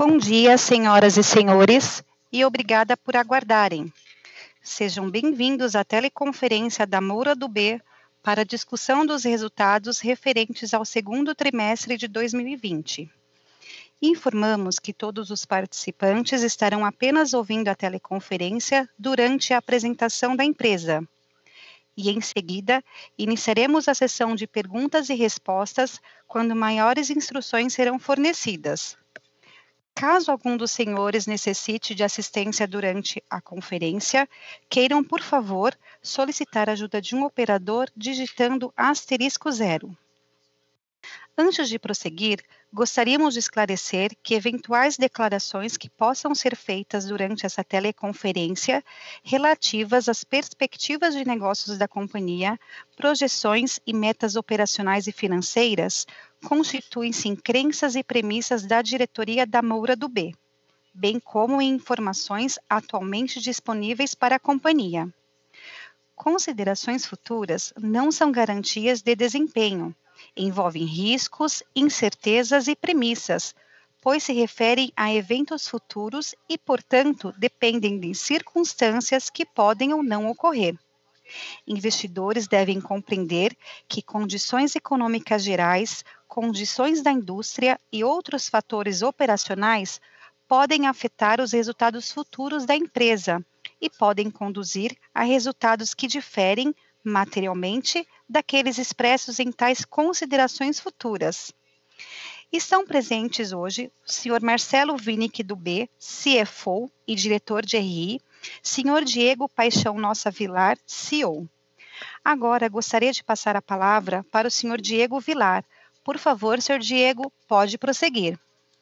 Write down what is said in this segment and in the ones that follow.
Bom dia, senhoras e senhores, e obrigada por aguardarem. Sejam bem-vindos à teleconferência da Moura do B para a discussão dos resultados referentes ao segundo trimestre de 2020. Informamos que todos os participantes estarão apenas ouvindo a teleconferência durante a apresentação da empresa. E, em seguida, iniciaremos a sessão de perguntas e respostas quando maiores instruções serão fornecidas. Caso algum dos senhores necessite de assistência durante a conferência, queiram, por favor, solicitar a ajuda de um operador digitando *0. Antes de prosseguir, gostaríamos de esclarecer que eventuais declarações que possam ser feitas durante essa teleconferência relativas às perspectivas de negócios da companhia, projeções e metas operacionais e financeiras constituem-se em crenças e premissas da diretoria da Moura do B, bem como em informações atualmente disponíveis para a companhia. Considerações futuras não são garantias de desempenho, envolvem riscos, incertezas e premissas, pois se referem a eventos futuros e, portanto, dependem de circunstâncias que podem ou não ocorrer. Investidores devem compreender que condições econômicas gerais, condições da indústria e outros fatores operacionais podem afetar os resultados futuros da empresa e podem conduzir a resultados que diferem materialmente daqueles expressos em tais considerações futuras. Estão presentes hoje o Sr. Marcelo Winnick do B, CFO e diretor de RI, Sr. Diego Paixão Nossa Vilar, CEO. Agora gostaria de passar a palavra para o Sr. Diego Vilar. Por favor, Sr. Diego, pode prosseguir.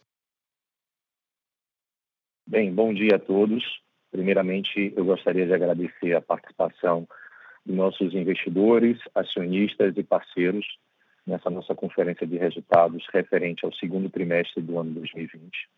Bem, bom dia a todos. Primeiramente, eu gostaria de agradecer a participação de nossos investidores, acionistas e parceiros nessa nossa conferência de resultados referente ao segundo trimestre do ano 2020,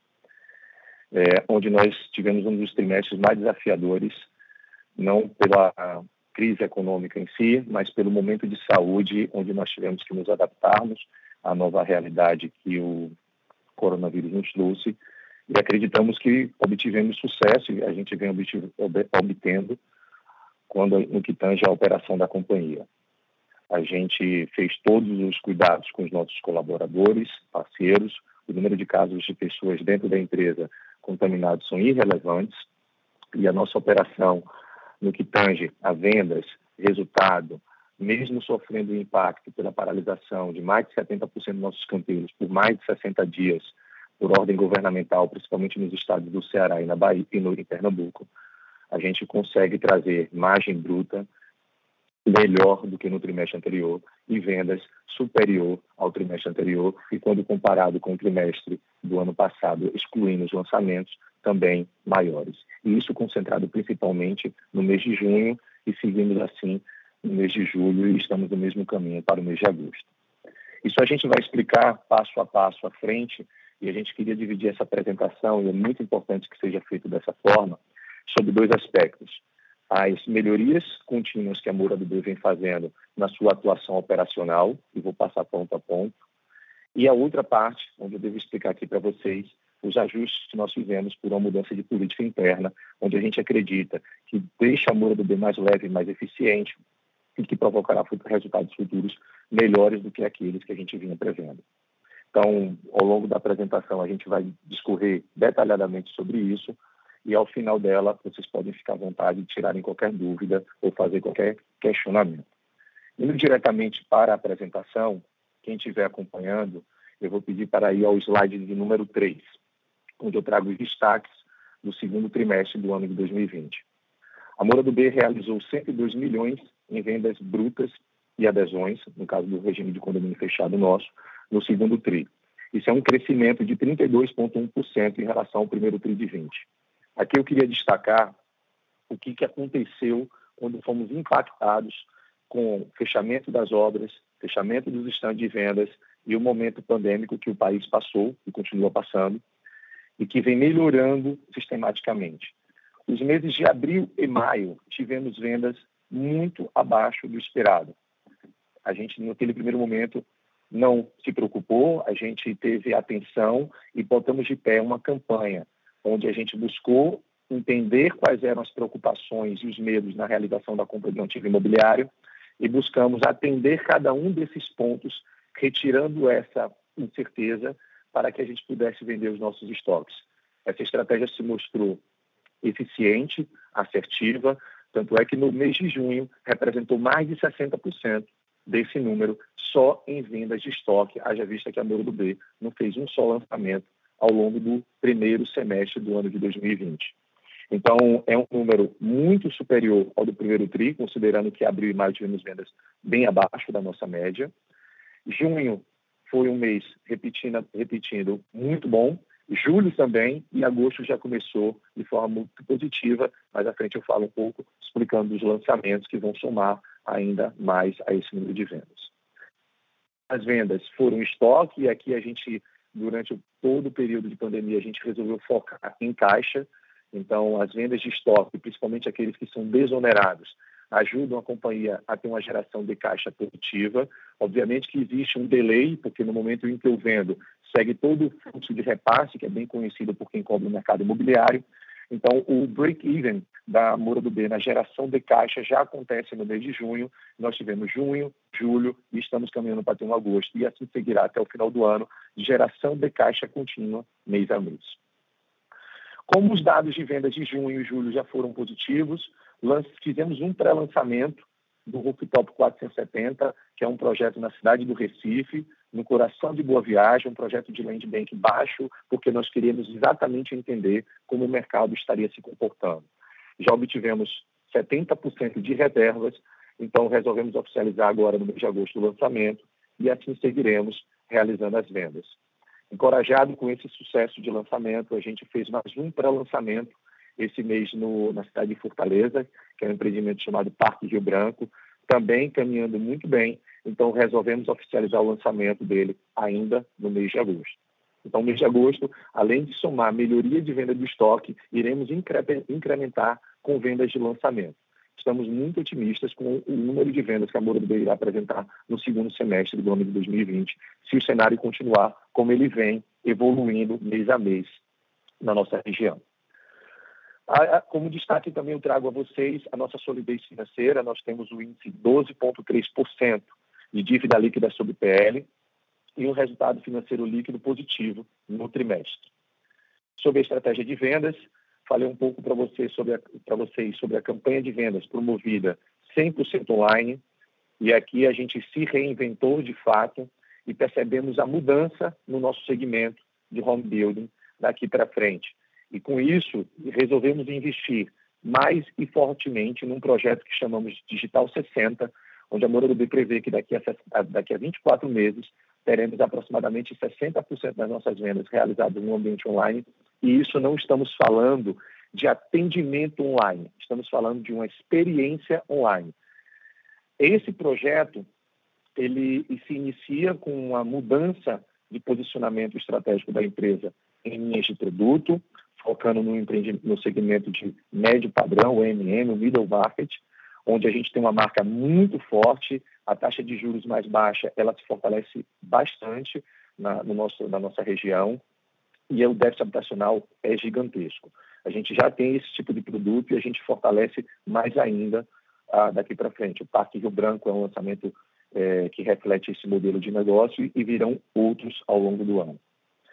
onde nós tivemos um dos trimestres mais desafiadores, não pela crise econômica em si, mas pelo momento de saúde, onde nós tivemos que nos adaptarmos à nova realidade que o coronavírus nos trouxe, e acreditamos que obtivemos sucesso, e a gente vem obtendo no que tange à operação da companhia. A gente fez todos os cuidados com os nossos colaboradores, parceiros, o número de casos de pessoas dentro da empresa contaminados são irrelevantes, e a nossa operação no que tange a vendas, resultado, mesmo sofrendo o impacto pela paralisação de mais de 70% dos nossos canteiros por mais de 60 dias, por ordem governamental, principalmente nos estados do Ceará e na Bahia e em Pernambuco, a gente consegue trazer margem bruta melhor do que no trimestre anterior e vendas superior ao trimestre anterior e, quando comparado com o trimestre do ano passado, excluindo os lançamentos, também maiores. E isso concentrado principalmente no mês de junho e seguimos assim no mês de julho e estamos no mesmo caminho para o mês de agosto. Isso a gente vai explicar passo a passo à frente e a gente queria dividir essa apresentação, e é muito importante que seja feito dessa forma, sobre dois aspectos. As melhorias contínuas que a Moura do B vem fazendo na sua atuação operacional, e vou passar ponto a ponto, e a outra parte, onde eu devo explicar aqui para vocês, os ajustes que nós fizemos por uma mudança de política interna, onde a gente acredita que deixa a Moura do B mais leve e mais eficiente e que provocará resultados futuros melhores do que aqueles que a gente vinha prevendo. Então, ao longo da apresentação, a gente vai discorrer detalhadamente sobre isso e, ao final dela, vocês podem ficar à vontade de tirarem qualquer dúvida ou fazer qualquer questionamento. Indo diretamente para a apresentação, quem estiver acompanhando, eu vou pedir para ir ao slide de número 3, onde eu trago os destaques do segundo trimestre do ano de 2020. A Moura do B realizou 102 milhões em vendas brutas e adesões, no caso do regime de condomínio fechado nosso, no segundo TRI. Isso é um crescimento de 32,1% em relação ao primeiro TRI de 20. Aqui eu queria destacar o que aconteceu quando fomos impactados com o fechamento das obras, fechamento dos estandes de vendas e o momento pandêmico que o país passou e continua passando e que vem melhorando sistematicamente. Os meses de abril e maio tivemos vendas muito abaixo do esperado. A gente, naquele primeiro momento, não se preocupou, a gente teve atenção e botamos de pé uma campanha onde a gente buscou entender quais eram as preocupações e os medos na realização da compra de um ativo imobiliário e buscamos atender cada um desses pontos, retirando essa incerteza para que a gente pudesse vender os nossos estoques. Essa estratégia se mostrou eficiente, assertiva, tanto é que no mês de junho representou mais de 60% desse número só em vendas de estoque, haja vista que a Moro do B não fez um só lançamento ao longo do primeiro semestre do ano de 2020. Então, é um número muito superior ao do primeiro TRI, considerando que abril e maio tivemos vendas bem abaixo da nossa média. Junho foi um mês, repetindo, muito bom. Julho também, e agosto já começou de forma muito positiva. Mais à frente eu falo um pouco, explicando os lançamentos que vão somar ainda mais a esse número de vendas. As vendas foram estoque, e aqui a gente, durante todo o período de pandemia, a gente resolveu focar em caixa. Então, as vendas de estoque, principalmente aqueles que são desonerados, ajudam a companhia a ter uma geração de caixa positiva. Obviamente que existe um delay, porque no momento em que eu vendo, segue todo o fluxo de repasse, que é bem conhecido por quem cobra no mercado imobiliário. Então, o break-even da Moro do B na geração de caixa já acontece no mês de junho. Nós tivemos junho, julho e estamos caminhando para ter um agosto. E assim seguirá até o final do ano, geração de caixa contínua, mês a mês. Como os dados de vendas de junho e julho já foram positivos, fizemos um pré-lançamento do Rooftop 470, que é um projeto na cidade do Recife, no coração de Boa Viagem, um projeto de land bank baixo, porque nós queríamos exatamente entender como o mercado estaria se comportando. Já obtivemos 70% de reservas, então resolvemos oficializar agora no mês de agosto o lançamento e assim seguiremos realizando as vendas. Encorajado com esse sucesso de lançamento, a gente fez mais um pré-lançamento esse mês na cidade de Fortaleza, que é um empreendimento chamado Parque Rio Branco, também caminhando muito bem. Então, resolvemos oficializar o lançamento dele ainda no mês de agosto. Então, no mês de agosto, além de somar melhoria de venda do estoque, iremos incrementar com vendas de lançamento. Estamos muito otimistas com o número de vendas que a Moro do B irá apresentar no segundo semestre do ano de 2020, se o cenário continuar como ele vem, evoluindo mês a mês na nossa região. Como destaque também eu trago a vocês a nossa solidez financeira. Nós temos o índice 12,3% de dívida líquida sobre PL e um resultado financeiro líquido positivo no trimestre. Sobre a estratégia de vendas, falei um pouco para vocês sobre a campanha de vendas promovida 100% online, e aqui a gente se reinventou de fato e percebemos a mudança no nosso segmento de home building daqui para frente. E com isso, resolvemos investir mais e fortemente num projeto que chamamos de Digital 60, onde a Moro do B prevê que daqui a 24 meses teremos aproximadamente 60% das nossas vendas realizadas no ambiente online. E isso não estamos falando de atendimento online, estamos falando de uma experiência online. Esse projeto, ele se inicia com uma mudança de posicionamento estratégico da empresa em linhas de produto, focando no segmento de médio padrão, o MM, o middle market, onde a gente tem uma marca muito forte, a taxa de juros mais baixa, ela se fortalece bastante na nossa região, e o déficit habitacional é gigantesco. A gente já tem esse tipo de produto e a gente fortalece mais ainda daqui para frente. O Parque Rio Branco é um lançamento que reflete esse modelo de negócio e virão outros ao longo do ano.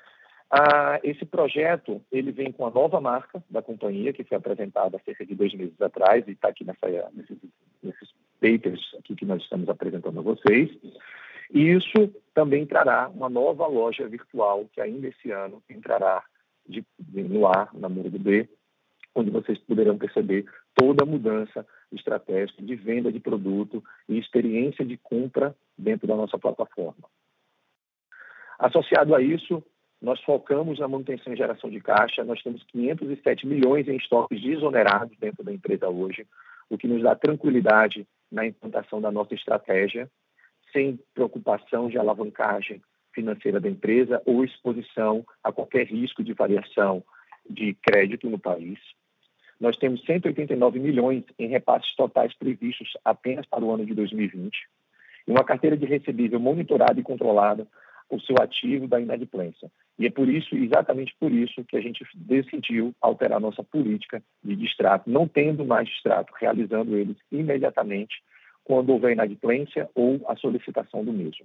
Esse projeto ele vem com a nova marca da companhia, que foi apresentada há cerca de 2 meses atrás e está aqui nesses papers aqui que nós estamos apresentando a vocês. E isso também trará uma nova loja virtual que ainda esse ano entrará no ar, na Moro do B, onde vocês poderão perceber toda a mudança estratégica de venda de produto e experiência de compra dentro da nossa plataforma. Associado a isso, nós focamos na manutenção e geração de caixa. Nós temos 507 milhões em estoques desonerados dentro da empresa hoje, o que nos dá tranquilidade na implantação da nossa estratégia, sem preocupação de alavancagem financeira da empresa ou exposição a qualquer risco de variação de crédito no país. Nós temos 189 milhões em repasses totais previstos apenas para o ano de 2020. e uma carteira de recebível monitorada e controlada, o seu ativo da inadimplência. E é por isso, exatamente por isso, que a gente decidiu alterar nossa política de distrato, não tendo mais distrato, realizando eles imediatamente quando houver inadimplência ou a solicitação do mesmo.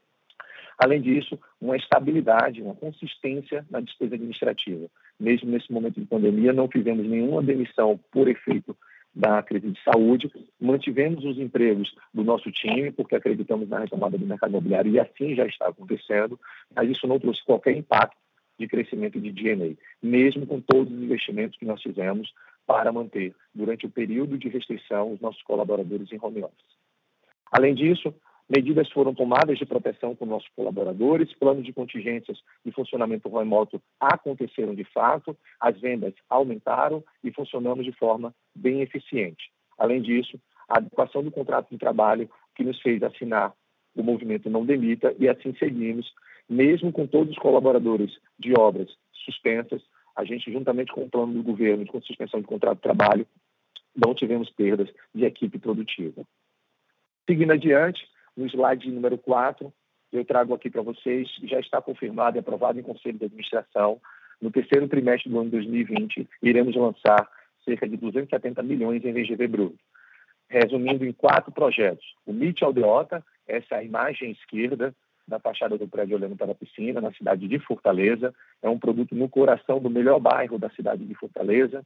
Além disso, uma estabilidade, uma consistência na despesa administrativa. Mesmo nesse momento de pandemia, não fizemos nenhuma demissão por efeito da crise de saúde, mantivemos os empregos do nosso time, porque acreditamos na retomada do mercado imobiliário, e assim já está acontecendo, mas isso não trouxe qualquer impacto de crescimento de G&A, mesmo com todos os investimentos que nós fizemos para manter, durante o período de restrição, os nossos colaboradores em home office. Além disso, medidas foram tomadas de proteção com nossos colaboradores, planos de contingências de funcionamento remoto aconteceram de fato, as vendas aumentaram e funcionamos de forma bem eficiente. Além disso, a adequação do contrato de trabalho que nos fez assinar o movimento Não Demita, e assim seguimos, mesmo com todos os colaboradores de obras suspensas, a gente, juntamente com o plano do governo de suspensão de contrato de trabalho, não tivemos perdas de equipe produtiva. Seguindo adiante, no slide número 4, eu trago aqui para vocês, já está confirmado e aprovado em Conselho de Administração, no terceiro trimestre do ano 2020, iremos lançar cerca de 270 milhões em VGV bruto. Resumindo em 4 projetos. O MIT Aldeota, essa é a imagem esquerda da fachada do prédio olhando para a piscina, na cidade de Fortaleza. É um produto no coração do melhor bairro da cidade de Fortaleza.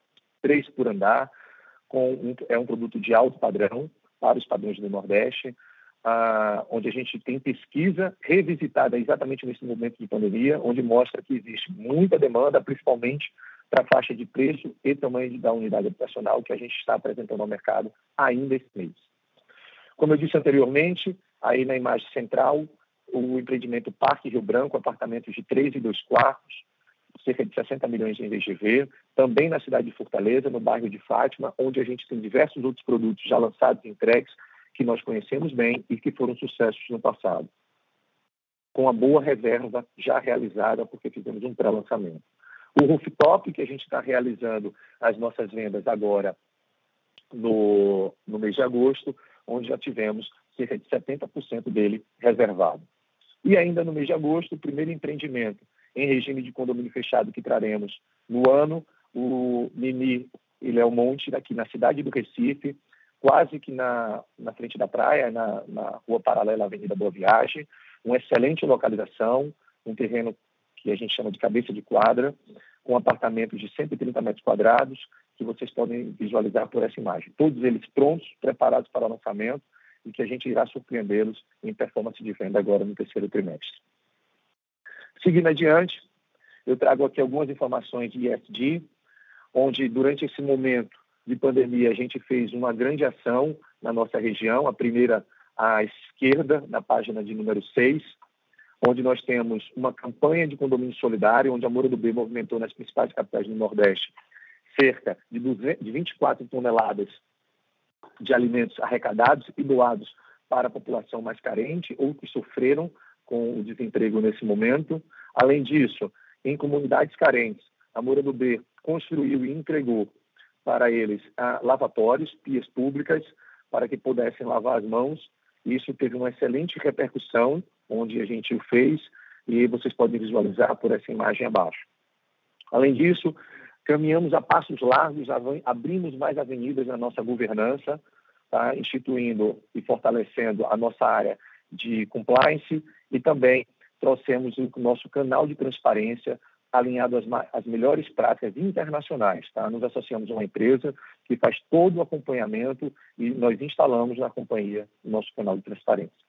3 por andar, é um produto de alto padrão, para os padrões do Nordeste, onde a gente tem pesquisa revisitada exatamente nesse momento de pandemia, onde mostra que existe muita demanda, principalmente para a faixa de preço e tamanho da unidade habitacional que a gente está apresentando ao mercado ainda esse mês. Como eu disse anteriormente, aí na imagem central, o empreendimento Parque Rio Branco, apartamentos de 3 e 2 quartos, cerca de 60 milhões em VGV, também na cidade de Fortaleza, no bairro de Fátima, onde a gente tem diversos outros produtos já lançados e entregues, que nós conhecemos bem e que foram sucessos no passado, com a boa reserva já realizada, porque fizemos um pré-lançamento. O rooftop, que a gente está realizando as nossas vendas agora no mês de agosto, onde já tivemos cerca de 70% dele reservado. E ainda no mês de agosto, o primeiro empreendimento em regime de condomínio fechado que traremos no ano, o Mini Ilhéu Monte, aqui na cidade do Recife, quase que na frente da praia, na rua paralela à Avenida Boa Viagem, uma excelente localização, um terreno que a gente chama de cabeça de quadra, com apartamentos de 130 metros quadrados, que vocês podem visualizar por essa imagem. Todos eles prontos, preparados para o lançamento, e que a gente irá surpreendê-los em performance de venda agora no terceiro trimestre. Seguindo adiante, eu trago aqui algumas informações de ESG, onde durante esse momento de pandemia a gente fez uma grande ação na nossa região, a primeira à esquerda, na página de número 6, onde nós temos uma campanha de condomínio solidário, onde a Moura do B movimentou nas principais capitais do Nordeste cerca de 24 toneladas de alimentos arrecadados e doados para a população mais carente ou que sofreram com o desemprego nesse momento. Além disso, em comunidades carentes, a Moura do B construiu e entregou para eles lavatórios, pias públicas, para que pudessem lavar as mãos. Isso teve uma excelente repercussão, onde a gente o fez, e vocês podem visualizar por essa imagem abaixo. Além disso, caminhamos a passos largos, abrimos mais avenidas na nossa governança, tá? Instituindo e fortalecendo a nossa área de compliance, e também trouxemos o nosso canal de transparência alinhado às melhores práticas internacionais. Tá? Nos associamos a uma empresa que faz todo o acompanhamento e nós instalamos na companhia o nosso canal de transparência.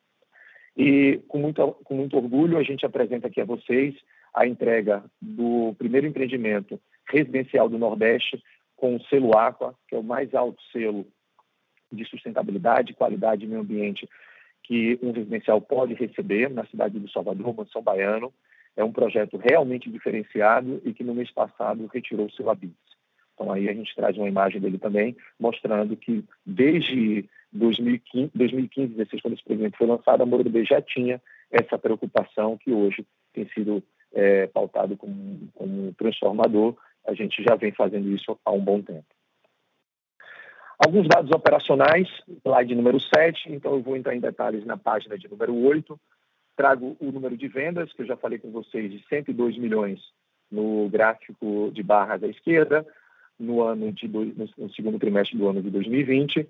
E com muito orgulho a gente apresenta aqui a vocês a entrega do primeiro empreendimento residencial do Nordeste com o selo Aqua, que é o mais alto selo de sustentabilidade, qualidade e meio ambiente que um residencial pode receber na cidade do Salvador, Mansão Baiano. É um projeto realmente diferenciado e que no mês passado retirou o seu ABITS. Então aí a gente traz uma imagem dele também, mostrando que desde 2015, 2016, quando esse empreendimento foi lançado, a Moura do B já tinha essa preocupação que hoje tem sido pautado como transformador. A gente já vem fazendo isso há um bom tempo. Alguns dados operacionais, slide número 7, então eu vou entrar em detalhes na página de número 8. Trago o número de vendas, que eu já falei com vocês, de 102 milhões no gráfico de barras à esquerda, no segundo trimestre do ano de 2020,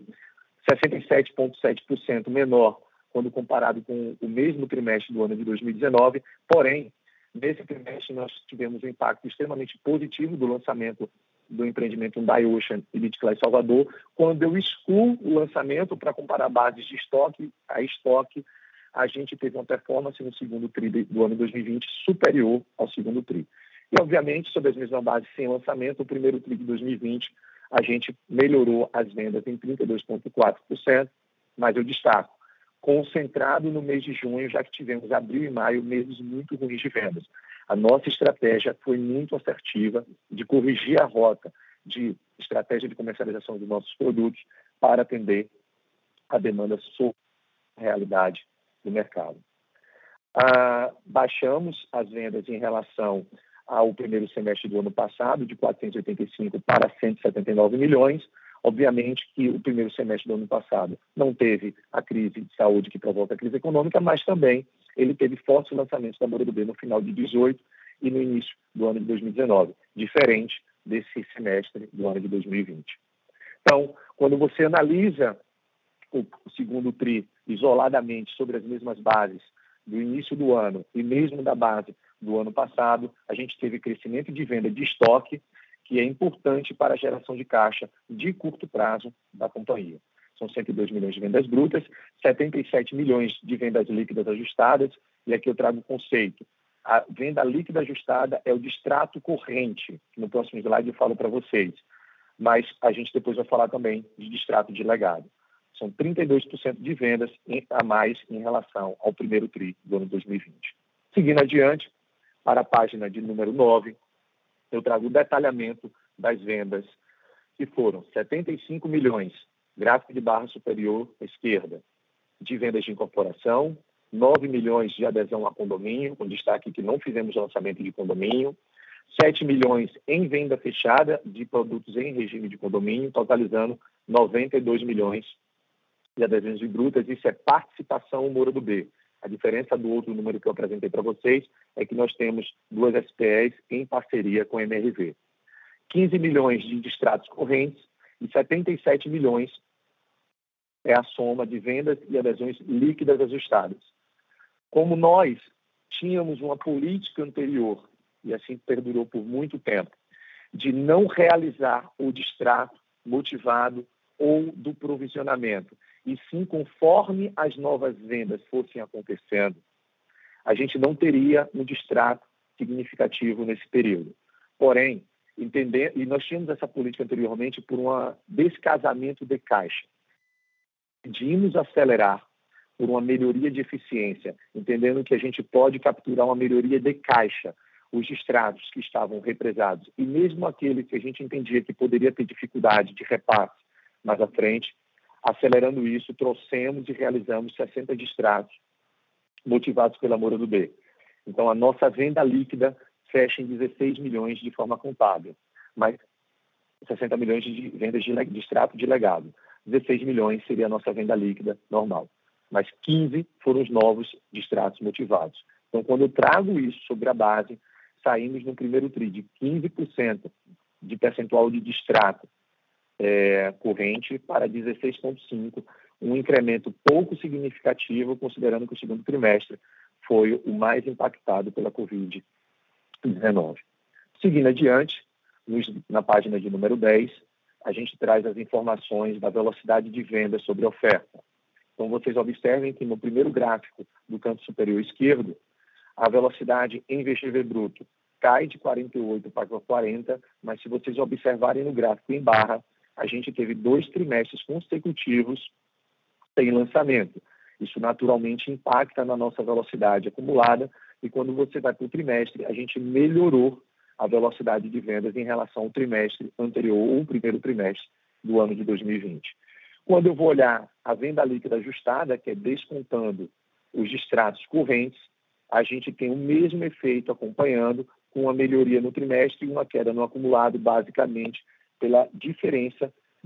67,7% menor quando comparado com o mesmo trimestre do ano de 2019. Porém, nesse trimestre nós tivemos um impacto extremamente positivo do lançamento do empreendimento Hyundai Ocean e Elite Class Salvador. Quando eu excluo o lançamento para comparar bases de estoque a estoque, a gente teve uma performance no segundo TRI do ano 2020 superior ao segundo TRI. E, obviamente, sobre as mesmas bases sem lançamento, o primeiro TRI de 2020, a gente melhorou as vendas em 32,4%, mas eu destaco, concentrado no mês de junho, já que tivemos abril e maio, meses muito ruins de vendas. A nossa estratégia foi muito assertiva de corrigir a rota de estratégia de comercialização dos nossos produtos para atender a demanda sobre a realidade do mercado. Baixamos as vendas em relação ao primeiro semestre do ano passado, de 485 para 179 milhões. Obviamente que o primeiro semestre do ano passado não teve a crise de saúde que provoca a crise econômica, mas também ele teve fortes lançamentos da Moura do B no final de 2018 e no início do ano de 2019, diferente desse semestre do ano de 2020. Então, quando você analisa o segundo TRI isoladamente sobre as mesmas bases do início do ano e mesmo da base do ano passado, a gente teve crescimento de venda de estoque, que é importante para a geração de caixa de curto prazo da companhia. São 102 milhões de vendas brutas, 77 milhões de vendas líquidas ajustadas, e aqui eu trago o conceito. A venda líquida ajustada é o distrato corrente, que no próximo slide eu falo para vocês, mas a gente depois vai falar também de distrato de legado. São 32% de vendas a mais em relação ao primeiro TRI do ano 2020. Seguindo adiante, para a página de número 9, eu trago o detalhamento das vendas, que foram 75 milhões, gráfico de barra superior à esquerda, de vendas de incorporação, 9 milhões de adesão a condomínio, com destaque que não fizemos lançamento de condomínio, 7 milhões em venda fechada de produtos em regime de condomínio, totalizando 92 milhões de adesões brutas. Isso é participação Moura do B. A diferença do outro número que eu apresentei para vocês é que nós temos 2 SPEs em parceria com a MRV. 15 milhões de distratos correntes e 77 milhões é a soma de vendas e adesões líquidas ajustadas. Como nós tínhamos uma política anterior, e assim perdurou por muito tempo, de não realizar o distrato motivado ou do provisionamento, e sim conforme as novas vendas fossem acontecendo, a gente não teria um distrato significativo nesse período. Porém, e nós tínhamos essa política anteriormente por um descasamento de caixa. Decidimos acelerar por uma melhoria de eficiência, entendendo que a gente pode capturar uma melhoria de caixa, os distratos que estavam represados, e mesmo aquele que a gente entendia que poderia ter dificuldade de repasse mais à frente, acelerando isso, trouxemos e realizamos 60 distratos motivados pela Moura do B. Então, a nossa venda líquida fecha em 16 milhões de forma contábil, mas 60 milhões de vendas de distrato de legado. 16 milhões seria a nossa venda líquida normal, mas 15 foram os novos distratos motivados. Então, quando eu trago isso sobre a base, saímos no primeiro TRI de 15% de percentual de distrato corrente para 16,5%, um incremento pouco significativo, considerando que o segundo trimestre foi o mais impactado pela Covid-19. Seguindo adiante, na página de número 10, a gente traz as informações da velocidade de venda sobre a oferta. Então, vocês observem que no primeiro gráfico do canto superior esquerdo, a velocidade em VGV bruto cai de 48 para 40, mas se vocês observarem no gráfico em barra, a gente teve 2 trimestres consecutivos sem lançamento. Isso naturalmente impacta na nossa velocidade acumulada e quando você vai para o trimestre, a gente melhorou a velocidade de vendas em relação ao trimestre anterior ou o primeiro trimestre do ano de 2020. Quando eu vou olhar a venda líquida ajustada, que é descontando os distratos correntes, a gente tem o mesmo efeito acompanhando com uma melhoria no trimestre e uma queda no acumulado, basicamente pela diferença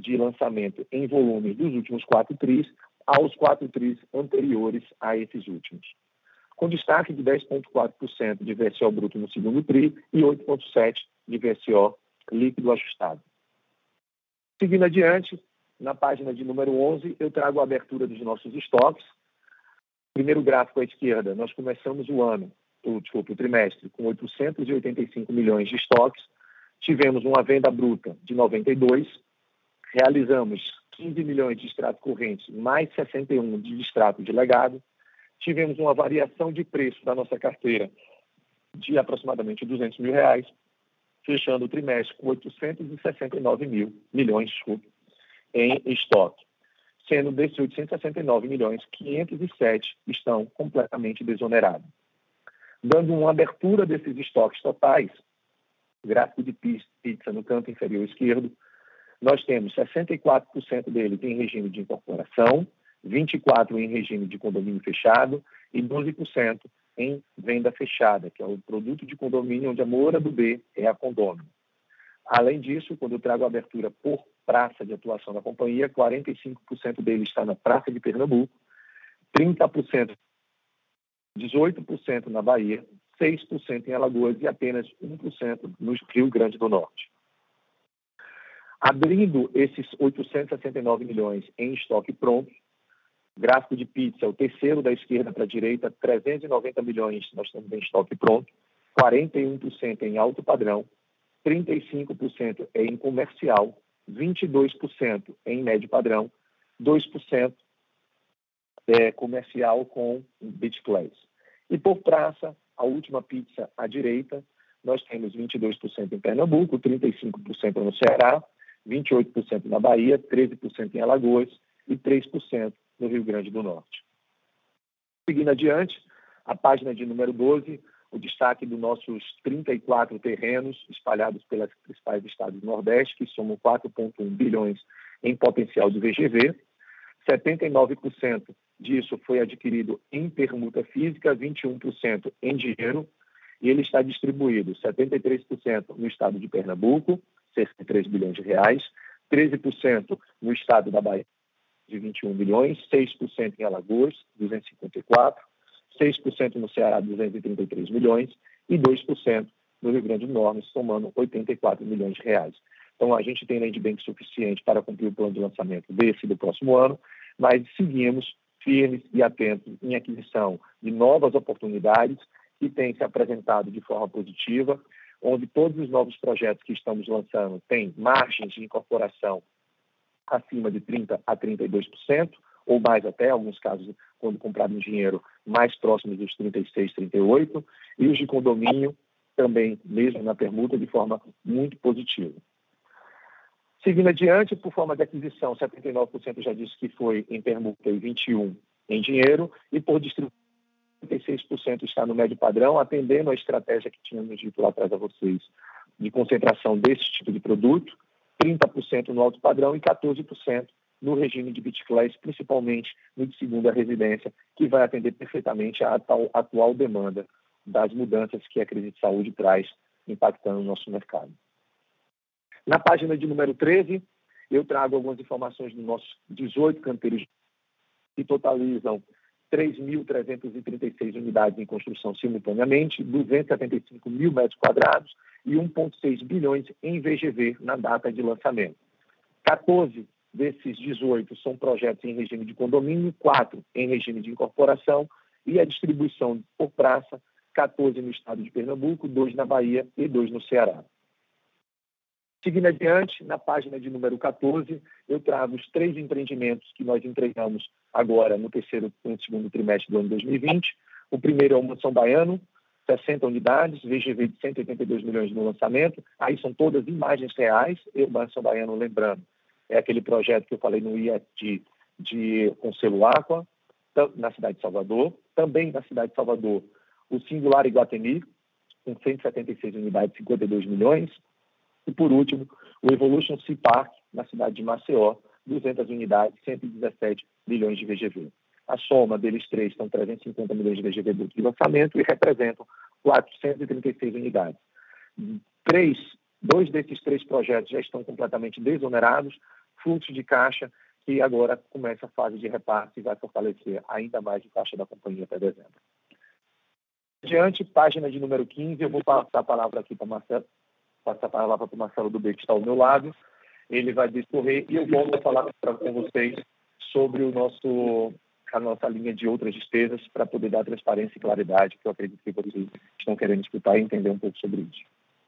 de lançamento em volume dos últimos 4 tris aos 4 tris anteriores a esses últimos, com destaque de 10,4% de VSO bruto no segundo TRI e 8,7% de VSO líquido ajustado. Seguindo adiante, na página de número 11, eu trago a abertura dos nossos estoques. Primeiro gráfico à esquerda, nós começamos o trimestre com 885 milhões de estoques, tivemos uma venda bruta de 92, realizamos 15 milhões de extrato corrente, mais 61 de extrato de legado, tivemos uma variação de preço da nossa carteira de aproximadamente R$200 mil, fechando o trimestre com 869 milhões em estoque. Sendo desses 869 milhões, 507 estão completamente desonerados. Dando uma abertura desses estoques totais, gráfico de pizza no canto inferior esquerdo, nós temos 64% deles em regime de incorporação, 24% em regime de condomínio fechado e 12% em venda fechada, que é o produto de condomínio onde a Moura do B é a condômino. Além disso, quando eu trago a abertura por praça de atuação da companhia, 45% dele está na Praça de Pernambuco, 30%, 18% na Bahia, 6% em Alagoas e apenas 1% no Rio Grande do Norte. Abrindo esses 869 milhões em estoque pronto, gráfico de pizza, o terceiro da esquerda para a direita, 390 milhões nós temos em estoque pronto, 41% em alto padrão, 35% em comercial, 22% em médio padrão, 2% comercial com beach class. E por praça, a última pizza à direita, nós temos 22% em Pernambuco, 35% no Ceará, 28% na Bahia, 13% em Alagoas e 3% no Rio Grande do Norte. Seguindo adiante, a página de número 12, o destaque dos nossos 34 terrenos espalhados pelas principais estados do Nordeste, que somam 4,1 bilhões em potencial de VGV. 79% disso foi adquirido em permuta física, 21% em dinheiro, e ele está distribuído 73% no estado de Pernambuco, cerca de 3 bilhões de reais, 13% no estado da Bahia, de 21 bilhões, 6% em Alagoas, 254, 6% no Ceará, 233 milhões, e 2% no Rio Grande do Norte, somando 84 milhões de reais. Então, a gente tem land bank suficiente para cumprir o plano de lançamento desse e do próximo ano, mas seguimos firmes e atentos em aquisição de novas oportunidades que têm se apresentado de forma positiva, onde todos os novos projetos que estamos lançando têm margens de incorporação acima de 30% a 32%, ou mais até, em alguns casos, quando comprado em dinheiro, mais próximos dos 36%, 38%, e os de condomínio também, mesmo na permuta, de forma muito positiva. Seguindo adiante, por forma de aquisição, 79% já disse que foi em permuta e 21% em dinheiro, e por distribuição, 36% está no médio padrão, atendendo a estratégia que tínhamos dito lá atrás a vocês, de concentração desse tipo de produto, 30% no alto padrão e 14% no regime de beach class, principalmente no de segunda residência, que vai atender perfeitamente a atual demanda das mudanças que a crise de saúde traz, impactando o nosso mercado. Na página de número 13, eu trago algumas informações dos nossos 18 canteiros que totalizam 3.336 unidades em construção simultaneamente, 275 mil metros quadrados e 1,6 bilhões em VGV na data de lançamento. 14 desses 18 são projetos em regime de condomínio, 4 em regime de incorporação e a distribuição por praça, 14 no estado de Pernambuco, 2 na Bahia e 2 no Ceará. Seguindo adiante, na página de número 14, eu trago os 3 empreendimentos que nós entregamos agora no segundo trimestre do ano 2020. O primeiro é o Mansão Baiano, 60 unidades, VGV de 182 milhões no lançamento. Aí são todas imagens reais. E o Mansão Baiano, lembrando, é aquele projeto que eu falei no IET de Conselho Aqua, na cidade de Salvador. Também na cidade de Salvador, o Singular Iguatemi, com 176 unidades, 52 milhões. E, por último, o Evolution Sea Park, na cidade de Maceió, 200 unidades, 117 milhões de VGV. A soma deles três são 350 milhões de VGV de lançamento e representam 436 unidades. 2 desses 3 projetos já estão completamente desonerados, fluxo de caixa, que agora começa a fase de repasse e vai fortalecer ainda mais o caixa da companhia até dezembro. Adiante, página de número 15, eu vou passar a palavra aqui para Marcelo, para o Marcelo Dubé, que está ao meu lado. Ele vai discorrer e eu volto a falar com vocês sobre a nossa linha de outras despesas para poder dar transparência e claridade, que eu acredito que vocês estão querendo escutar e entender um pouco sobre isso.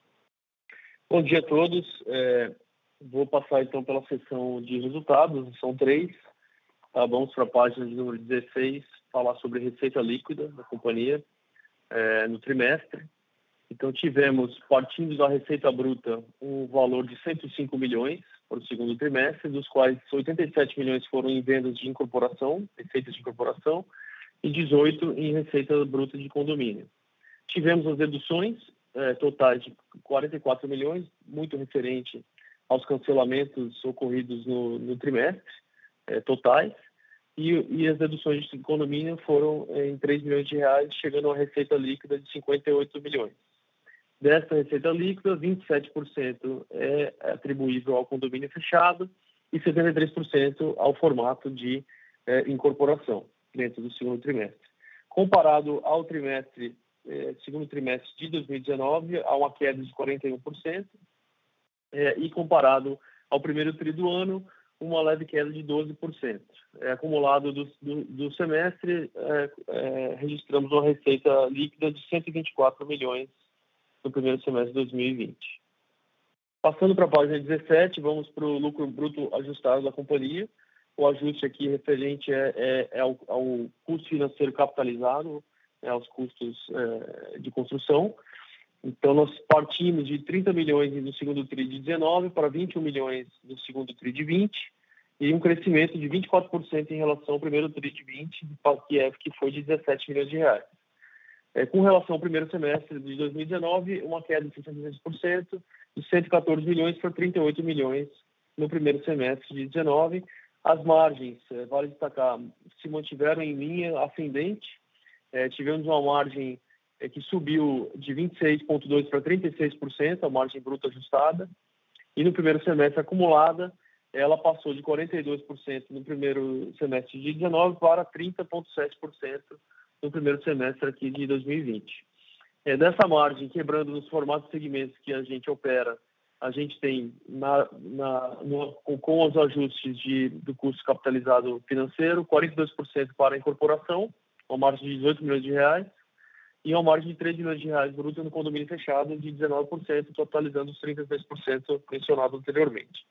Bom dia a todos. Vou passar então pela sessão de resultados, são 3. Vamos para a página de número 16, falar sobre receita líquida da companhia no trimestre. Então ticemos, partindo da receita bruta, um valor de 105 milhões para o segundo trimestre, dos quais 87 milhões foram em vendas de incorporação, receitas de incorporação, e 18 em receita bruta de condomínio. Tivemos as deduções totais de 44 milhões, muito referente aos cancelamentos ocorridos no trimestre, totais, e as deduções de condomínio foram em 3 milhões de reais, chegando a uma receita líquida de 58 milhões. Dessa receita líquida, 27% é atribuível ao condomínio fechado e 73% ao formato de incorporação dentro do segundo trimestre. Comparado ao segundo trimestre de 2019, há uma queda de 41%, e comparado ao primeiro tri do ano, uma leve queda de 12%. Acumulado do semestre, registramos uma receita líquida de 124 milhões no primeiro semestre de 2020. Passando para a página 17, vamos para o lucro bruto ajustado da companhia. O ajuste aqui referente ao custo financeiro capitalizado, aos custos de construção. Então, nós partimos de 30 milhões no segundo TRI de 19 para 21 milhões no segundo TRI de 20 e um crescimento de 24% em relação ao primeiro TRI de 20, que foi de 17 milhões de reais. Com relação ao primeiro semestre de 2019, uma queda de 66%, de 114 milhões para 38 milhões no primeiro semestre de 19. As margens, vale destacar, se mantiveram em linha ascendente. Tivemos uma margem que subiu de 26,2% para 36%, a margem bruta ajustada. E no primeiro semestre acumulada, ela passou de 42% no primeiro semestre de 19 para 30,7% no primeiro semestre aqui de 2020. Dessa margem, quebrando nos formatos de segmentos que a gente opera, a gente tem, com os ajustes do custo capitalizado financeiro, 42% para a incorporação, uma margem de 18 milhões de reais, e uma margem de 3 milhões de reais bruta no condomínio fechado de 19%, totalizando os 33% mencionados anteriormente.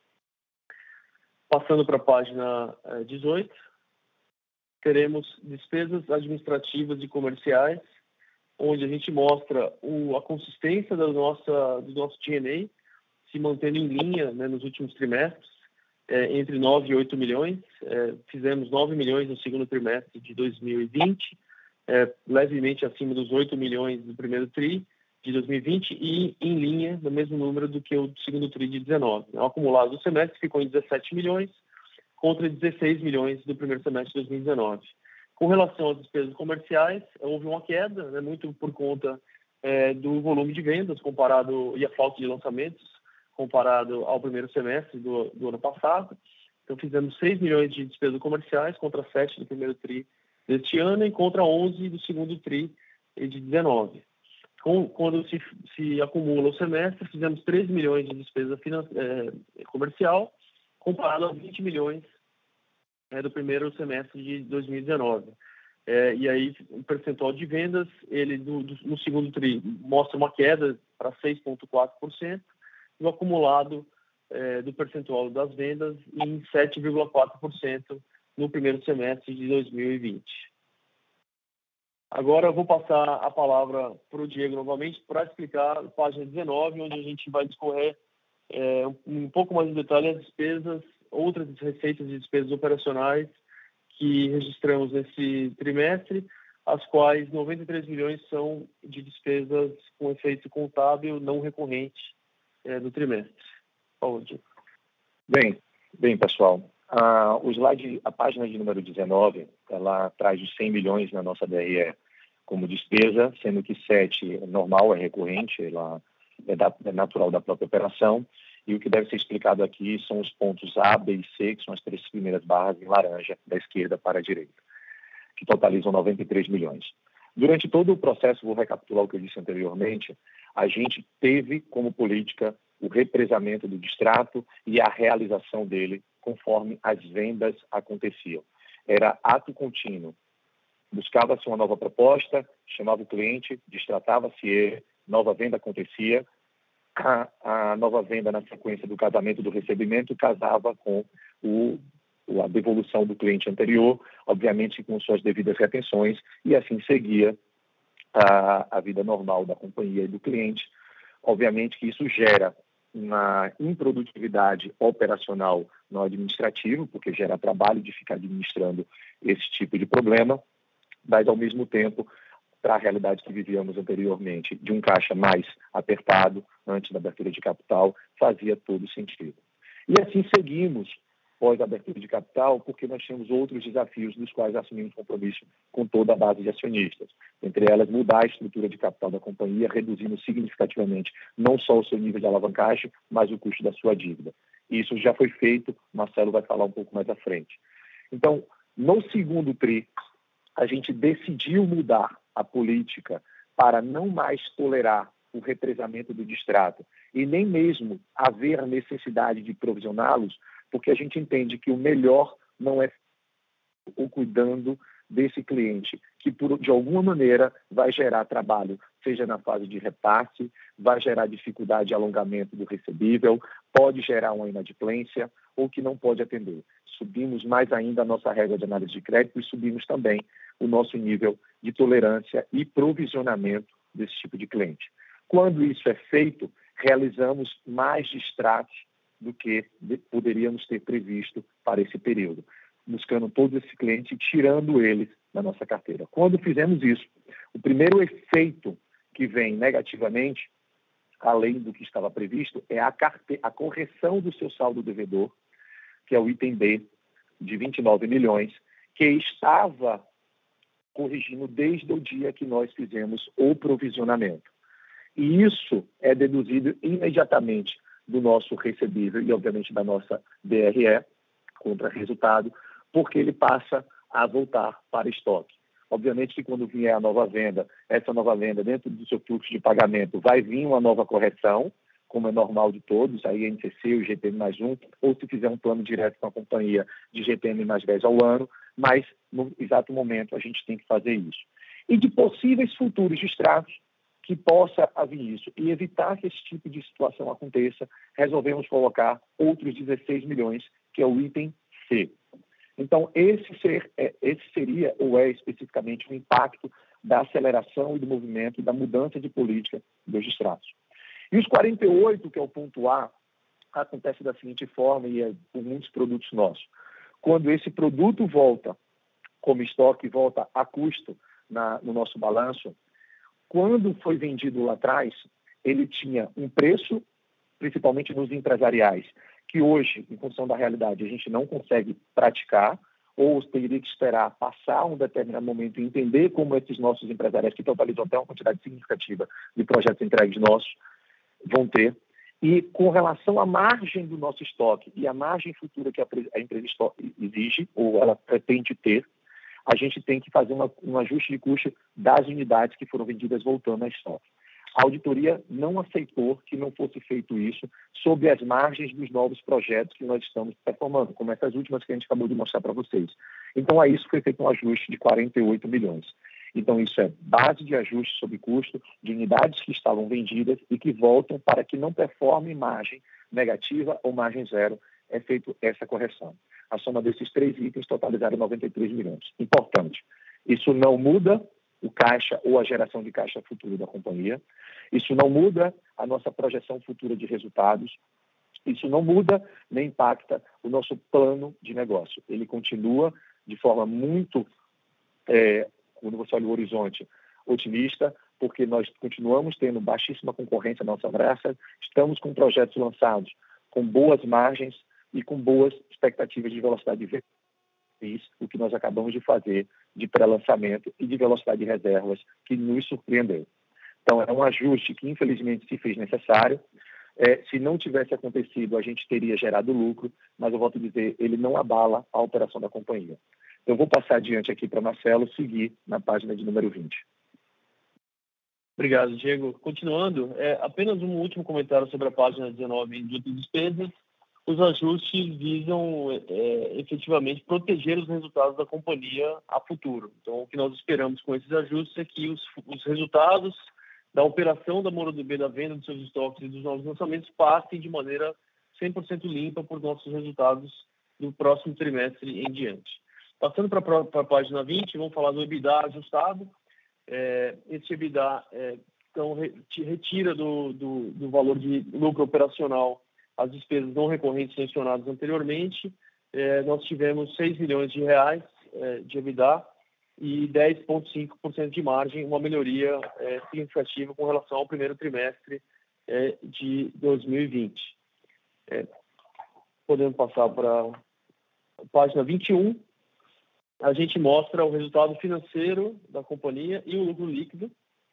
Passando para a página 18, teremos despesas administrativas e comerciais, onde a gente mostra a consistência do nosso G&A, se mantendo em linha, né, nos últimos trimestres, entre 9 e 8 milhões. Fizemos 9 milhões no segundo trimestre de 2020, levemente acima dos 8 milhões do primeiro TRI de 2020 e em linha, no mesmo número do que o segundo TRI de 19. O acumulado do semestre ficou em 17 milhões, contra 16 milhões do primeiro semestre de 2019. Com relação às despesas comerciais, houve uma queda, né, muito por conta do volume de vendas comparado e a falta de lançamentos comparado ao primeiro semestre do ano passado. Então, fizemos 6 milhões de despesas comerciais contra 7 do primeiro TRI deste ano e contra 11 do segundo TRI de 19. Quando se acumula o semestre, fizemos 13 milhões de despesa comercial comparado a 20 milhões do primeiro semestre de 2019. E aí, o percentual de vendas, ele no segundo TRI mostra uma queda para 6,4%, e o acumulado do percentual das vendas em 7,4% no primeiro semestre de 2020. Agora eu vou passar a palavra para o Diego novamente para explicar a página 19, onde a gente vai discorrer um pouco mais em detalhe as despesas, outras receitas e despesas operacionais que registramos nesse trimestre, as quais 93 milhões são de despesas com efeito contábil não recorrente do trimestre. Paulo, Diego. Bem, pessoal, a página de número 19, ela traz os 100 milhões na nossa DRE como despesa, sendo que 7 é normal, é recorrente, ela é natural da própria operação, E o que deve ser explicado aqui são os pontos A, B e C, que são as 3 primeiras barras em laranja, da esquerda para a direita, que totalizam 93 milhões. Durante todo o processo, vou recapitular o que eu disse anteriormente, a gente teve como política o represamento do distrato e a realização dele conforme as vendas aconteciam. Era ato contínuo. Buscava-se uma nova proposta, chamava o cliente, distratava-se ele, nova venda acontecia, a nova venda na sequência do casamento do recebimento casava com a devolução do cliente anterior, obviamente com suas devidas retenções, e assim seguia a vida normal da companhia e do cliente. Obviamente que isso gera uma improdutividade operacional no administrativo, porque gera trabalho de ficar administrando esse tipo de problema, mas, ao mesmo tempo, para a realidade que vivíamos anteriormente, de um caixa mais apertado antes da abertura de capital, fazia todo sentido. E assim seguimos pós a abertura de capital, porque nós tínhamos outros desafios dos quais assumimos compromisso com toda a base de acionistas. Entre elas, mudar a estrutura de capital da companhia, reduzindo significativamente não só o seu nível de alavancagem, mas o custo da sua dívida. Isso já foi feito, Marcelo vai falar um pouco mais à frente. Então, no segundo TRI, a gente decidiu mudar a política para não mais tolerar o represamento do distrato e nem mesmo haver a necessidade de provisioná-los, porque a gente entende que o melhor não é o cuidando desse cliente, que de alguma maneira vai gerar trabalho, seja na fase de repasse, vai gerar dificuldade de alongamento do recebível, pode gerar uma inadimplência ou que não pode atender. Subimos mais ainda a nossa regra de análise de crédito e subimos também o nosso nível de tolerância e provisionamento desse tipo de cliente. Quando isso é feito, realizamos mais distratos do que poderíamos ter previsto para esse período, buscando todos esses clientes e tirando eles da nossa carteira. Quando fizemos isso, o primeiro efeito que vem negativamente, além do que estava previsto, é a correção do seu saldo devedor, que é o item B, de 29 milhões, que estava corrigindo desde o dia que nós fizemos o provisionamento. E isso é deduzido imediatamente do nosso recebível e, obviamente, da nossa DRE, contra resultado, porque ele passa a voltar para estoque. Obviamente que quando vier a nova venda, essa nova venda, dentro do seu fluxo de pagamento, vai vir uma nova correção, como é normal de todos, a INCC, o GPM mais 1, ou se fizer um plano direto com a companhia de GPM mais 10 ao ano, mas no exato momento a gente tem que fazer isso. E de possíveis futuros distratos que possa haver isso e evitar que esse tipo de situação aconteça, resolvemos colocar outros 16 milhões, que é o item C. Então, esse seria, ou é especificamente, o impacto da aceleração e do movimento, da mudança de política dos distratos. E os 48, que é o ponto A, acontece da seguinte forma, e é por muitos produtos nossos. Quando esse produto volta como estoque, volta a custo no nosso balanço, quando foi vendido lá atrás, ele tinha um preço, principalmente nos empresariais, que hoje, em função da realidade, a gente não consegue praticar, ou teria que esperar passar um determinado momento e entender como esses nossos empresariais, que totalizam até uma quantidade significativa de projetos entregues nossos, vão ter. E com relação à margem do nosso estoque e a margem futura que a empresa exige, ou ela pretende ter, a gente tem que fazer um ajuste de custo das unidades que foram vendidas voltando a estoque. A auditoria não aceitou que não fosse feito isso sob as margens dos novos projetos que nós estamos performando, como essas últimas que a gente acabou de mostrar para vocês. Então, a isso foi feito um ajuste de 48 milhões. Então, isso é base de ajuste sobre custo de unidades que estavam vendidas e que voltam para que não performem margem negativa ou margem zero. É feito essa correção. A soma desses 3 itens totalizaram 93 milhões. Importante. Isso não muda o caixa ou a geração de caixa futuro da companhia. Isso não muda a nossa projeção futura de resultados. Isso não muda nem impacta o nosso plano de negócio. Ele continua de forma muito, quando você olha o horizonte, otimista, porque nós continuamos tendo baixíssima concorrência na nossa praça, estamos com projetos lançados com boas margens e com boas expectativas de velocidade de venda. Isso, o que nós acabamos de fazer de pré-lançamento e de velocidade de reservas que nos surpreendeu. Então, é um ajuste que, infelizmente, se fez necessário. Se não tivesse acontecido, a gente teria gerado lucro, mas eu volto a dizer, ele não abala a operação da companhia. Eu vou passar adiante aqui para Marcelo seguir na página de número 20. Obrigado, Diego. Continuando, apenas um último comentário sobre a página 19 de despesas. Os ajustes visam efetivamente proteger os resultados da companhia a futuro. Então, o que nós esperamos com esses ajustes é que os resultados da operação da Moura Dubeux, da venda dos seus estoques e dos novos lançamentos passem de maneira 100% limpa por nossos resultados do próximo trimestre em diante. Passando para a página 20, vamos falar do EBITDA ajustado. Esse EBITDA então, retira do valor de lucro operacional as despesas não recorrentes mencionadas anteriormente. Nós tivemos 6 milhões de reais de EBITDA e 10,5% de margem, uma melhoria significativa com relação ao primeiro trimestre de 2020. Podemos passar para a página 21. A gente mostra o resultado financeiro da companhia e o lucro líquido.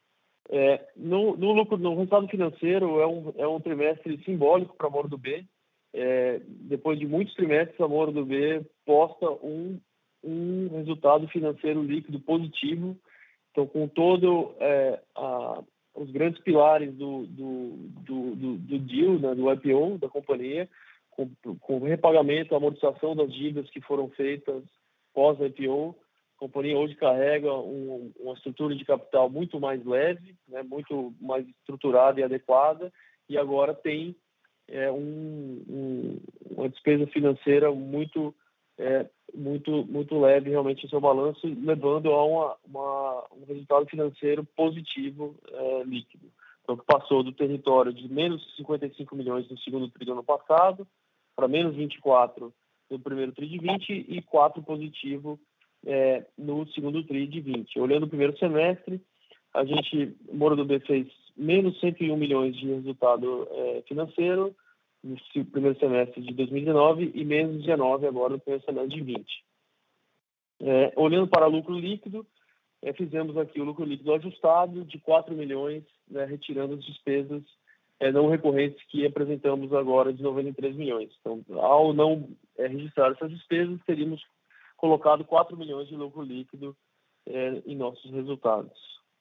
No resultado financeiro é um trimestre simbólico para a Moura Dubeux. Depois de muitos trimestres, a Moura Dubeux posta um resultado financeiro líquido positivo. Então, com todo os grandes pilares do deal, né, do IPO da companhia, com repagamento, amortização das dívidas que foram feitas pós-IPO, a companhia hoje carrega uma estrutura de capital muito mais leve, né, muito mais estruturada e adequada, e agora tem uma despesa financeira muito leve realmente em seu balanço, levando a um resultado financeiro positivo líquido. Então, que passou do território de menos 55 milhões no segundo tri do ano passado para menos 24 no primeiro tri de 20 e 4 positivo no segundo tri de 20. Olhando o primeiro semestre, Moura Dubeux fez menos 101 milhões de resultado financeiro no primeiro semestre de 2019 e menos 19 agora no primeiro semestre de 20. Olhando para lucro líquido, fizemos aqui o lucro líquido ajustado de 4 milhões, né, retirando as despesas não recorrentes que apresentamos agora de 93 milhões. Então, ao não registrar essas despesas, teríamos colocado 4 milhões de lucro líquido em nossos resultados.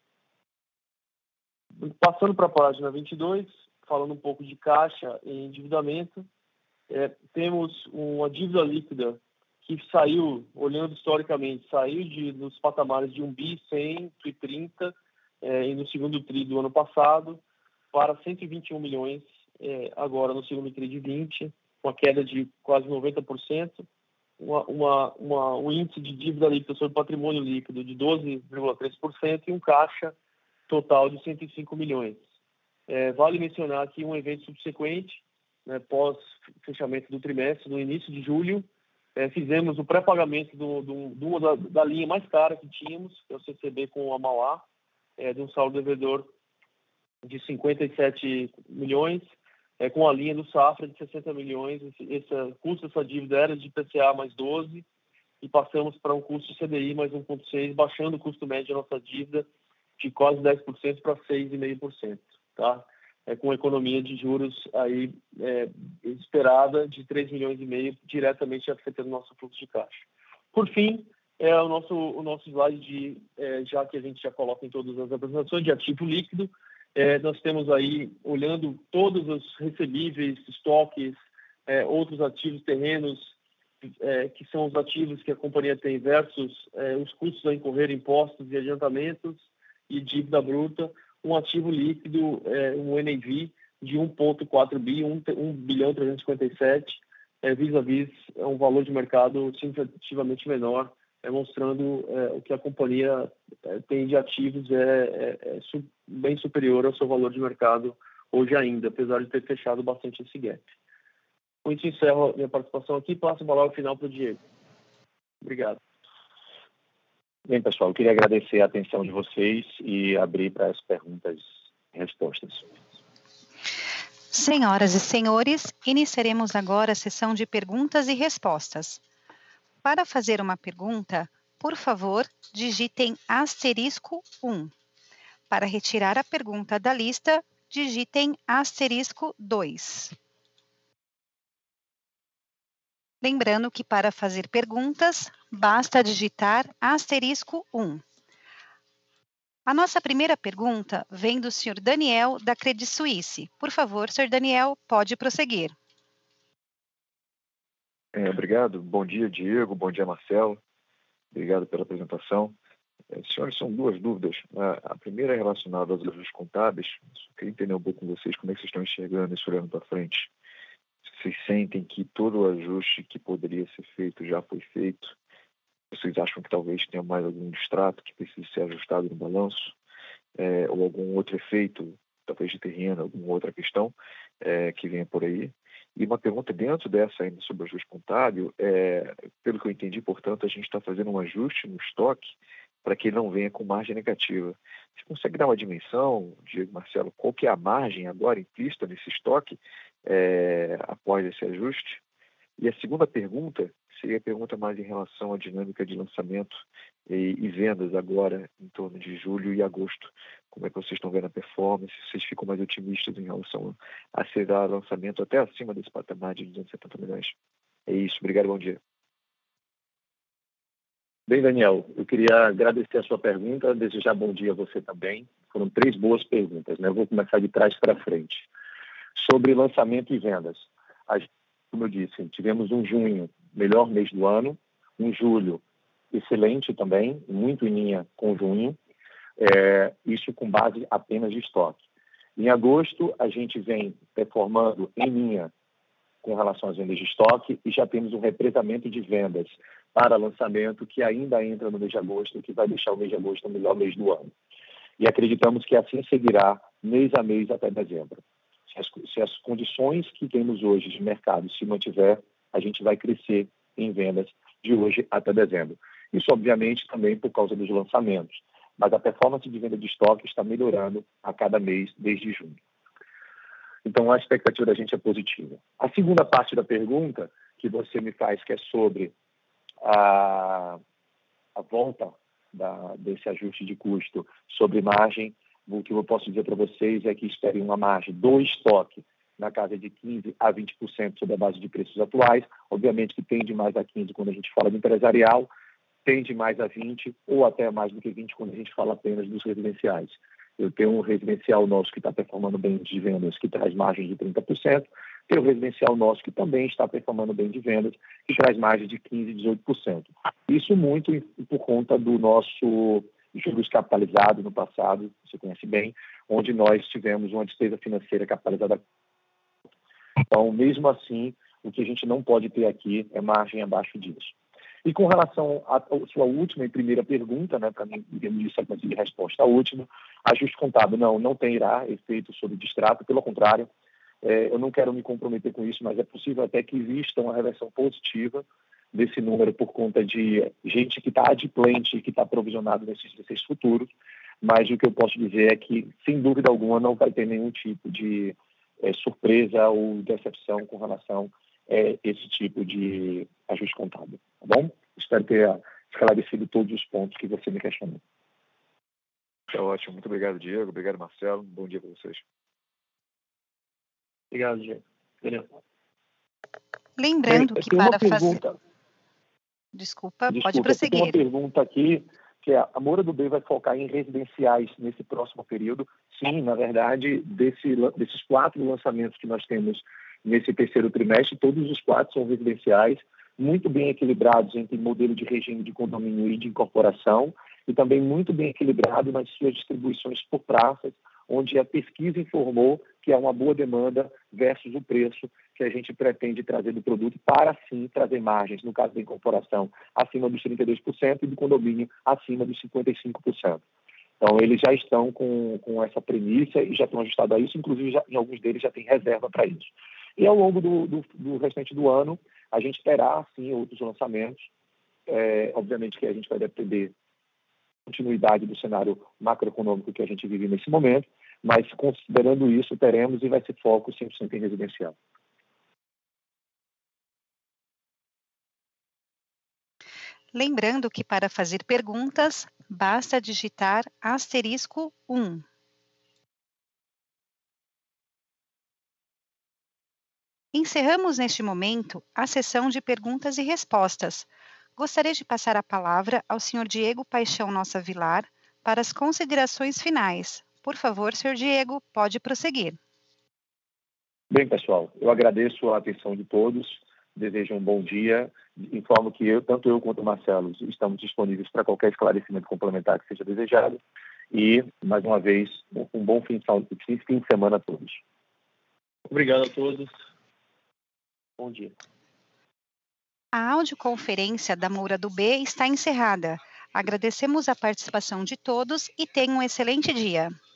Passando para a página 22, falando um pouco de caixa e endividamento, temos uma dívida líquida que saiu, olhando historicamente, dos patamares de 1 bi 130 no segundo tri do ano passado para 121 milhões agora no segundo tri de 20, uma queda de quase 90%, um índice de dívida líquida sobre patrimônio líquido de 12,3% e um caixa total de 105 milhões. Vale mencionar aqui um evento subsequente, né, pós fechamento do trimestre, no início de julho, fizemos o pré-pagamento da linha mais cara que tínhamos, que é o CCB com a Mauá, de um saldo devedor de 57 milhões, com a linha do Safra de 60 milhões. O custo dessa dívida era de IPCA mais 12 e passamos para um custo de CDI mais 1,6, baixando o custo médio da nossa dívida de quase 10% para 6,5%. Tá? Com economia de juros aí, esperada de 3,5 milhões, diretamente afetando o nosso fluxo de caixa. Por fim, o nosso slide, já que a gente já coloca em todas as apresentações, de ativo líquido. Nós temos aí, olhando todos os recebíveis, estoques, outros ativos, terrenos, que são os ativos que a companhia tem versus os custos a incorrer, impostos e adiantamentos e dívida bruta, um ativo líquido, um NAV de 1,4 bi, 1 bilhão 357, vis-a-vis um valor de mercado significativamente menor, mostrando o que a companhia tem de ativos bem superior ao seu valor de mercado hoje ainda, apesar de ter fechado bastante esse gap. Com isso, encerro a minha participação aqui e passo a palavra final para o Diego. Obrigado. Bem, pessoal, eu queria agradecer a atenção de vocês e abrir para as perguntas e respostas. Senhoras e senhores, iniciaremos agora a sessão de perguntas e respostas. Para fazer uma pergunta, por favor, digitem *1. Para retirar a pergunta da lista, digitem *2. Lembrando que para fazer perguntas, basta digitar *1. A nossa primeira pergunta vem do Sr. Daniel, da Credit Suisse. Por favor, Sr. Daniel, pode prosseguir. Obrigado. Bom dia, Diego. Bom dia, Marcelo. Obrigado pela apresentação. Senhores, são duas dúvidas. A primeira é relacionada aos ajustes contábeis. Eu queria entender um pouco com vocês como é que vocês estão enxergando isso olhando para frente. Vocês sentem que todo o ajuste que poderia ser feito já foi feito? Vocês acham que talvez tenha mais algum distrato que precise ser ajustado no balanço? Ou algum outro efeito, talvez de terreno, alguma outra questão que venha por aí? E uma pergunta dentro dessa ainda sobre o ajuste contábil, pelo que eu entendi, portanto, a gente está fazendo um ajuste no estoque para que ele não venha com margem negativa. Você consegue dar uma dimensão, Diego, Marcelo, qual que é a margem agora implícita nesse estoque após esse ajuste? E a segunda pergunta seria a pergunta mais em relação à dinâmica de lançamento e vendas agora em torno de julho e agosto. Como é que vocês estão vendo a performance? Vocês ficam mais otimistas em relação a acelerar o lançamento até acima desse patamar de 270 milhões? É isso. Obrigado, bom dia. Bem, Daniel, eu queria agradecer a sua pergunta, desejar bom dia a você também. Foram 3 boas perguntas, né? Eu vou começar de trás para frente. Sobre lançamento e vendas. Como eu disse, tivemos um junho, melhor mês do ano, um julho excelente também, muito em linha com junho, isso com base apenas de estoque. Em agosto, a gente vem performando em linha com relação às vendas de estoque e já temos um represamento de vendas para lançamento que ainda entra no mês de agosto, que vai deixar o mês de agosto o melhor mês do ano. E acreditamos que assim seguirá mês a mês até dezembro. Se as condições que temos hoje de mercado se mantiver, a gente vai crescer em vendas de hoje até dezembro. Isso, obviamente, também por causa dos lançamentos. Mas a performance de venda de estoque está melhorando a cada mês desde junho. Então, a expectativa da gente é positiva. A segunda parte da pergunta que você me faz, que é sobre a volta desse ajuste de custo sobre margem, o que eu posso dizer para vocês é que esperem uma margem do estoque na casa de 15% a 20% sobre a base de preços atuais. Obviamente que tende mais a 15% quando a gente fala do empresarial, tende mais a 20% ou até mais do que 20% quando a gente fala apenas dos residenciais. Eu tenho um residencial nosso que está performando bem de vendas, que traz margem de 30%. Tem o residencial nosso que também está performando bem de vendas, que traz margem de 15% a 18%. Isso muito por conta do nosso juros capitalizado no passado, você conhece bem, onde nós tivemos uma despesa financeira capitalizada. Então, mesmo assim, o que a gente não pode ter aqui é margem abaixo disso. E com relação à sua última e primeira pergunta, né, para mim, digamos de sequência de resposta à última, ajuste contábil não terá efeito sobre distrato, pelo contrário, eu não quero me comprometer com isso, mas é possível até que exista uma reversão positiva desse número por conta de gente que está adimplente e que está provisionado nesses futuros, mas o que eu posso dizer é que, sem dúvida alguma, não vai ter nenhum tipo de surpresa ou decepção com relação a esse tipo de ajuste contábil, tá bom? Espero ter esclarecido todos os pontos que você me questionou. Tá ótimo. Muito obrigado, Diego. Obrigado, Marcelo. Bom dia para vocês. Obrigado, Diego. Lembrando que para fazer... Desculpa, pode prosseguir. Tem uma pergunta aqui, que a Moura do B vai focar em residenciais nesse próximo período. Sim, na verdade, desses 4 lançamentos que nós temos nesse terceiro trimestre, todos os 4 são residenciais, muito bem equilibrados entre modelo de regime de condomínio e de incorporação, e também muito bem equilibrado nas suas distribuições por praças, onde a pesquisa informou que há uma boa demanda versus o preço que a gente pretende trazer do produto para, sim, trazer margens, no caso da incorporação, acima dos 32% e do condomínio acima dos 55%. Então, eles já estão com essa premissa e já estão ajustados a isso, inclusive em alguns deles já tem reserva para isso. E ao longo do restante do ano, a gente terá, sim, outros lançamentos. Obviamente que a gente vai depender da continuidade do cenário macroeconômico que a gente vive nesse momento, mas considerando isso, teremos e vai ser foco 100% em residencial. Lembrando que para fazer perguntas, basta digitar *1. Encerramos neste momento a sessão de perguntas e respostas. Gostaria de passar a palavra ao Sr. Diego Paixão Nossa Vilar para as considerações finais. Por favor, Sr. Diego, pode prosseguir. Bem, pessoal, eu agradeço a atenção de todos, desejo um bom dia, informo que tanto eu quanto o Marcelo estamos disponíveis para qualquer esclarecimento complementar que seja desejado e, mais uma vez, um bom fim de semana a todos. Obrigado a todos. Bom dia. A audioconferência da Moura do B está encerrada. Agradecemos a participação de todos e tenham um excelente dia.